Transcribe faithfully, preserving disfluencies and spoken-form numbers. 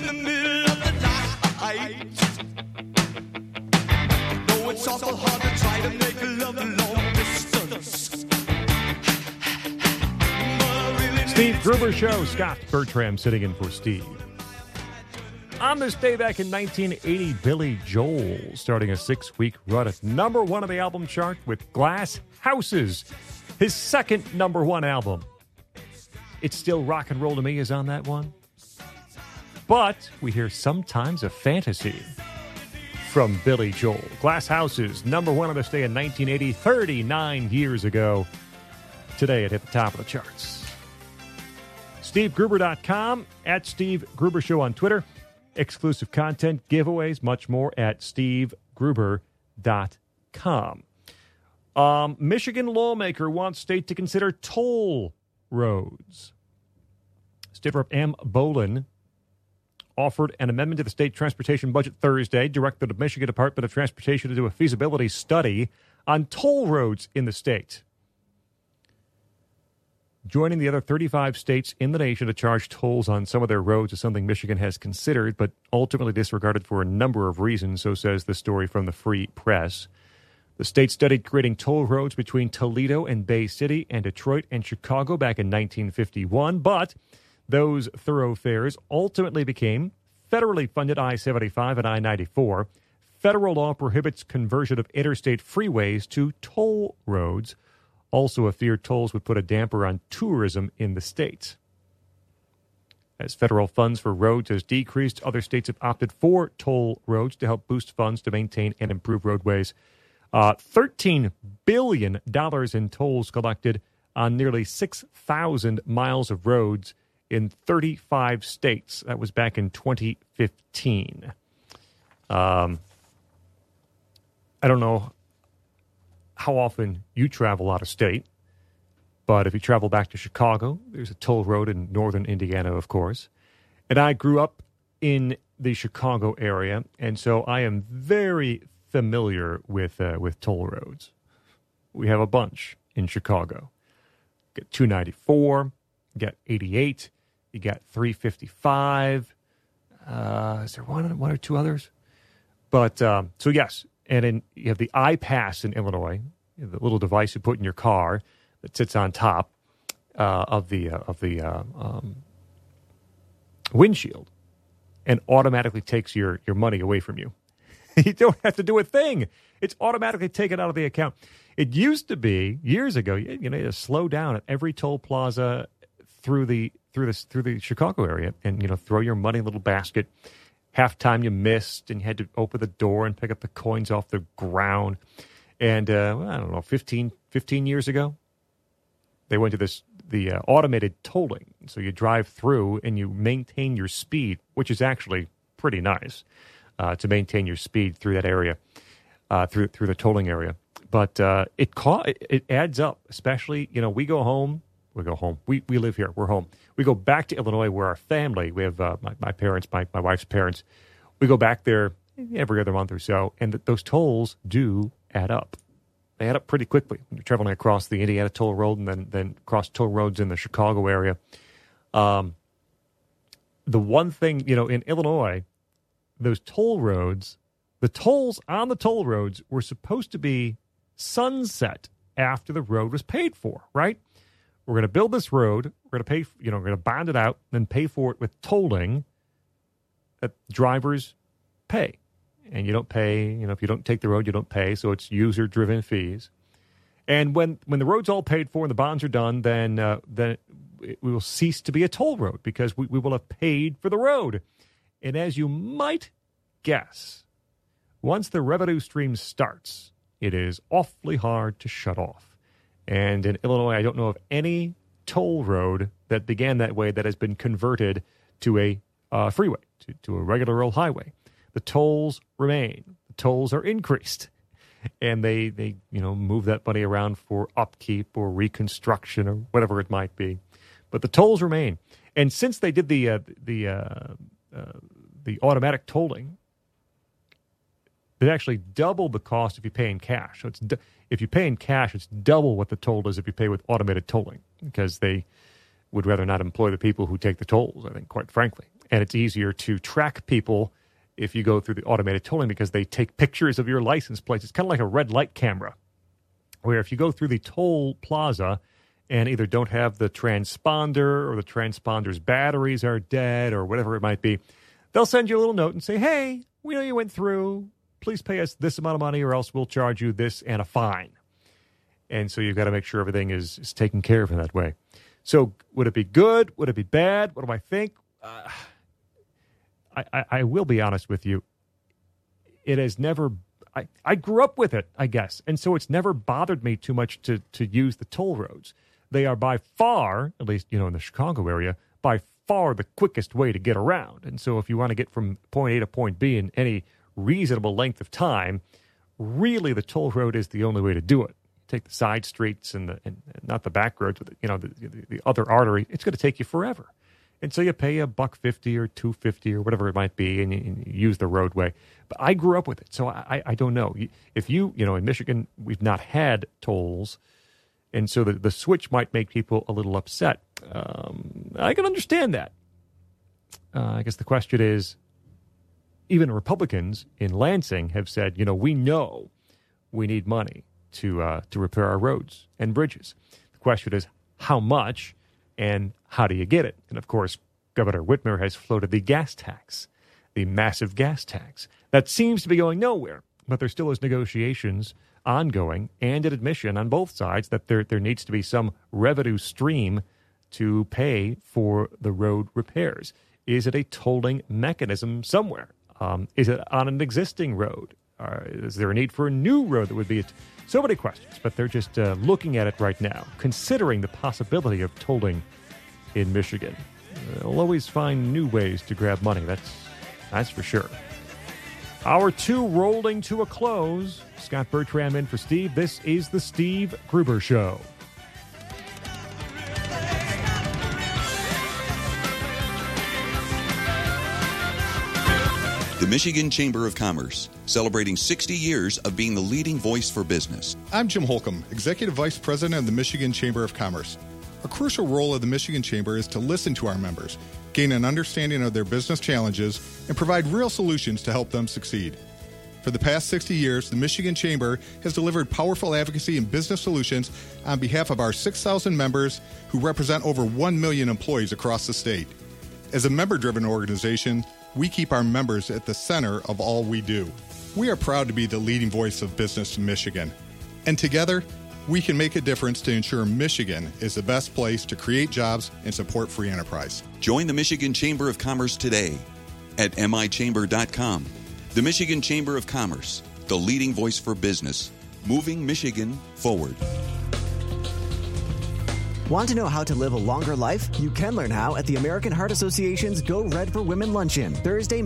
the middle of the night. Though it's awful hard to try to make love long distance. Steve Gruber Show. Scott Bertram sitting in for Steve. On this day back in nineteen eighty, Billy Joel starting a six-week run at number one on the album chart with Glass Houses, his second number one album. It's Still Rock and Roll to Me is on that one. But we hear Sometimes a Fantasy from Billy Joel. Glass Houses, number one on this day in nineteen eighty, thirty-nine years ago. Today it hit the top of the charts. Steve Gruber dot com, at Steve Gruber Show on Twitter. Exclusive content, giveaways, much more at Steve Gruber dot com. Um, Michigan lawmaker wants state to consider toll roads. State Rep M. Bolin offered an amendment to the state transportation budget Thursday, directed the Michigan Department of Transportation to do a feasibility study on toll roads in the state. Joining the other thirty-five states in the nation to charge tolls on some of their roads is something Michigan has considered, but ultimately disregarded for a number of reasons, so says the story from the Free Press. The state studied creating toll roads between Toledo and Bay City and Detroit and Chicago back in nineteen fifty-one, but those thoroughfares ultimately became federally funded I seventy-five and I ninety-four. Federal law prohibits conversion of interstate freeways to toll roads. Also, a fear tolls would put a damper on tourism in the state. As federal funds for roads has decreased, other states have opted for toll roads to help boost funds to maintain and improve roadways. Uh, thirteen billion dollars in tolls collected on nearly six thousand miles of roads in thirty-five states. That was back in twenty fifteen. Um, I don't know how often you travel out of state, but if you travel back to Chicago, there's a toll road in northern Indiana, of course. And I grew up in the Chicago area, and so I am very familiar with uh, with toll roads. We have a bunch in Chicago. You got two ninety-four, you got eighty-eight, you got three fifty-five. Uh, is there one, one or two others? But um, so yes. And then you have the I-Pass in Illinois, the little device you put in your car that sits on top uh, of the uh, of the uh, um, windshield and automatically takes your, your money away from you. You don't have to do a thing. It's automatically taken out of the account. It used to be, years ago, you, you know, you had to slow down at every toll plaza through the through this through the Chicago area and, you know, throw your money in a little basket. Half time you missed, and you had to open the door and pick up the coins off the ground. And uh, well, I don't know, fifteen, fifteen years ago, they went to this the uh, automated tolling. So you drive through and you maintain your speed, which is actually pretty nice uh, to maintain your speed through that area, uh, through through the tolling area. But uh, it, ca- it adds up, especially, you know, we go home. We go home. We we live here. We're home. We go back to Illinois where our family, we have uh, my, my parents, my, my wife's parents. We go back there every other month or so, and th- those tolls do add up. They add up pretty quickly when you're traveling across the Indiana toll road and then, then across toll roads in the Chicago area. Um, the one thing, you know, in Illinois, those toll roads, the tolls on the toll roads were supposed to be sunset after the road was paid for, right? We're going to build this road. We're going to pay, you know, we're going to bond it out, then pay for it with tolling that drivers pay. And you don't pay, you know, if you don't take the road, you don't pay. So it's user-driven fees. And when, when the road's all paid for and the bonds are done, then uh, then it will cease to be a toll road because we, we will have paid for the road. And as you might guess, once the revenue stream starts, it is awfully hard to shut off. And in Illinois, I don't know of any toll road that began that way that has been converted to a uh, freeway, to, to a regular old highway. The tolls remain. The tolls are increased. And they, they, you know, move that money around for upkeep or reconstruction or whatever it might be. But the tolls remain. And since they did the uh, the uh, uh, the automatic tolling, it actually doubled the cost if you pay in cash. So it's du- if you pay in cash, it's double what the toll is if you pay with automated tolling, because they would rather not employ the people who take the tolls, I think, quite frankly. And it's easier to track people if you go through the automated tolling because they take pictures of your license plates. It's kind of like a red light camera, where if you go through the toll plaza and either don't have the transponder or the transponder's batteries are dead or whatever it might be, they'll send you a little note and say, hey, we know you went through. Please pay us this amount of money or else we'll charge you this and a fine. And so you've got to make sure everything is, is taken care of in that way. So would it be good? Would it be bad? What do I think? Uh, I, I, I will be honest with you. It has never, I, I grew up with it, I guess. And so it's never bothered me too much to, to use the toll roads. They are by far, at least, you know, in the Chicago area, by far the quickest way to get around. And so if you want to get from point A to point B in any reasonable length of time, really the toll road is the only way to do it. Take the side streets and, the, and not the back roads, but the, you know, the, the, the other artery, it's going to take you forever. And so you pay a buck fifty or two fifty or whatever it might be, and you, and you use the roadway. But I grew up with it, so I, I don't know. If you, you know, in Michigan, we've not had tolls, and so the, the switch might make people a little upset. Um, I can understand that. Uh, I guess the question is, even Republicans in Lansing have said, you know, we know we need money to uh, to repair our roads and bridges. The question is, how much? And how do you get it? And, of course, Governor Whitmer has floated the gas tax, the massive gas tax. That seems to be going nowhere, but there still is negotiations ongoing and an admission on both sides that there, there needs to be some revenue stream to pay for the road repairs. Is it a tolling mechanism somewhere? Um, is it on an existing road? Uh, is there a need for a new road that would be... A t- so many questions, but they're just uh, looking at it right now, considering the possibility of tolling in Michigan. They'll always find new ways to grab money, that's that's for sure. Hour two rolling to a close. Scott Bertram in for Steve. This is the Steve Gruber Show. The Michigan Chamber of Commerce, celebrating sixty years of being the leading voice for business. I'm Jim Holcomb, Executive Vice President of the Michigan Chamber of Commerce. A crucial role of the Michigan Chamber is to listen to our members, gain an understanding of their business challenges, and provide real solutions to help them succeed. For the past sixty years, the Michigan Chamber has delivered powerful advocacy and business solutions on behalf of our six thousand members who represent over one million employees across the state. As a member-driven organization, we keep our members at the center of all we do. We are proud to be the leading voice of business in Michigan. And together, we can make a difference to ensure Michigan is the best place to create jobs and support free enterprise. Join the Michigan Chamber of Commerce today at m i chamber dot com. The Michigan Chamber of Commerce, the leading voice for business, moving Michigan forward. Want to know how to live a longer life? You can learn how at the American Heart Association's Go Red for Women Luncheon, Thursday,